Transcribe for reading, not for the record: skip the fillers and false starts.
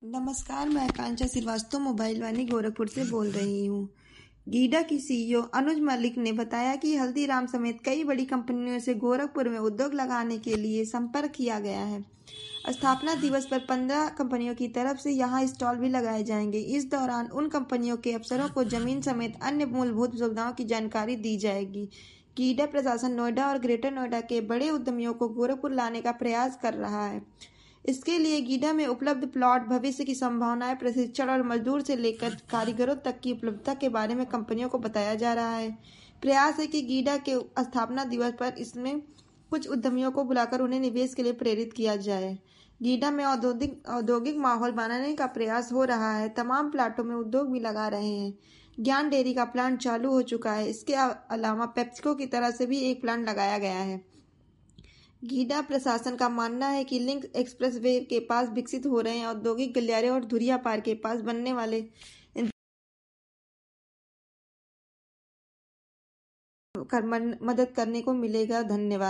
नमस्कार, मैं आकांक्षा श्रीवास्तव मोबाइल वानी गोरखपुर से बोल रही हूँ। गीडा की सीईओ अनुज मलिक ने बताया कि हल्दीराम समेत कई बड़ी कंपनियों से गोरखपुर में उद्योग लगाने के लिए संपर्क किया गया है। स्थापना दिवस पर 15 कंपनियों की तरफ से यहां स्टॉल भी लगाए जाएंगे। इस दौरान उन कंपनियों के अफसरों को जमीन समेत अन्य मूलभूत सुविधाओं की जानकारी दी जाएगी। गीडा प्रशासन नोएडा और ग्रेटर नोएडा के बड़े उद्यमियों को गोरखपुर लाने का प्रयास कर रहा है। इसके लिए गीडा में उपलब्ध प्लॉट, भविष्य की संभावनाएं, प्रशिक्षण और मजदूर से लेकर कारीगरों तक की उपलब्धता के बारे में कंपनियों को बताया जा रहा है। प्रयास है कि गीडा के स्थापना दिवस पर इसमें कुछ उद्यमियों को बुलाकर उन्हें निवेश के लिए प्रेरित किया जाए। गीडा में औद्योगिक माहौल बनाने का प्रयास हो रहा है। तमाम प्लाटों में उद्योग भी लगा रहे हैं। ज्ञान डेयरी का प्लांट चालू हो चुका है। इसके अलावा पेप्सिको की तरह से भी एक प्लांट लगाया गया है। गीडा प्रशासन का मानना है कि लिंक एक्सप्रेसवे के पास विकसित हो रहे औद्योगिक गलियारे और धुरिया पार के पास बनने वाले मदद करने को मिलेगा। धन्यवाद।